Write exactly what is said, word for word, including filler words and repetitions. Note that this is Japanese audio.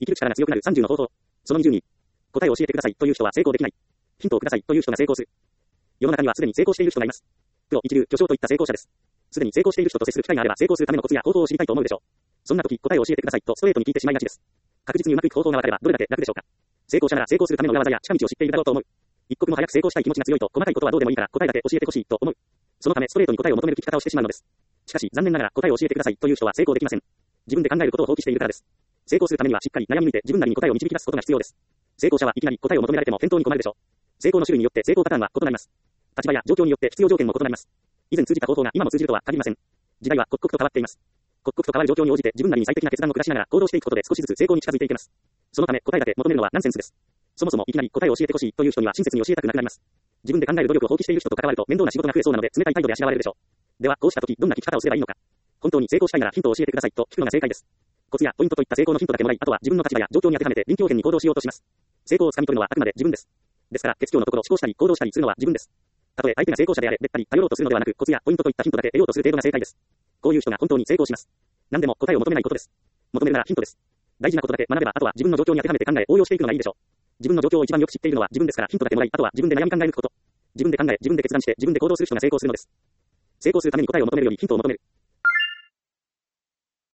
生きる力が強くなるさんじゅうの方法。そのにじゅうに。答えを教えてくださいという人は成功できない。ヒントをくださいという人が成功する。世の中にはすでに成功している人がいます。プロ、一流、巨匠といった成功者です。すでに成功している人と接する機会があれば成功するためのコツや方法を知りたいと思うでしょう。そんな時、答えを教えてくださいとストレートに聞いてしまいがちです。確実にうまくいく方法が分かればどれだけ楽でしょうか。成功者なら成功するための裏技や近道を知っているだろうと思う。一刻も早く成功したい気持ちが強いと細かいことはどうでもいいから答えだけ教えてほしいと思う。そのためストレートに答えを求める聞き方をしてしまうのです。しかし残念ながら答えを教えてくださいという人は成功できません。自分で考えることを放棄しているからです。成功するためにはしっかり悩み抜いて自分なりに答えを導き出すことが必要です。成功者はいきなり答えを求められても返答に困るでしょう。成功の種類によって成功パターンは異なります。立場や状況によって必要条件も異なります。以前通じた方法が今も通じるとは限りません。時代は刻々と変わっています。刻々と変わる状況に応じて自分なりに最適な決断を下しながら行動していくことで少しずつ成功に近づいていけます。そのため答えだけ求めるのはナンセンスです。そもそもいきなり答えを教えてほしいという人には親切に教えたくなくなります。自分で考える努力を放棄している人と関わると面倒な仕事が増えそうなので冷たい態度であしらわれるでしょう。ではこうした時どんな聞き方をすればいいのか。本当に成功したいならヒントを教えてくださいと聞くのが正解です。コツやポイントといった成功のヒントだけもらい、あとは自分の立場や状況に当てはめて臨機応変に行動しようとします。成功をつかみ取るのはあくまで自分です。ですから結局のところ思考したり行動したりするのは自分です。たとえ相手が成功者であれ、べったり頼ろうとするのではなく、コツやポイントといったヒントだけ得ようとする程度が正解です。こういう人が本当に成功します。何でも答えを求めないことです。求めるならヒントです。大事なことだけ学べば、あとは自分の状況に当てはめて考え、応用していくのがいいでしょう。自分の状況を一番よく知っているのは自分ですから、ヒントだけもらい、あとは自分で悩み考えること。自分で考え、自分で決断して、自分で行動する人が成功するのです。成功するために答えを求めるよりヒントを求める。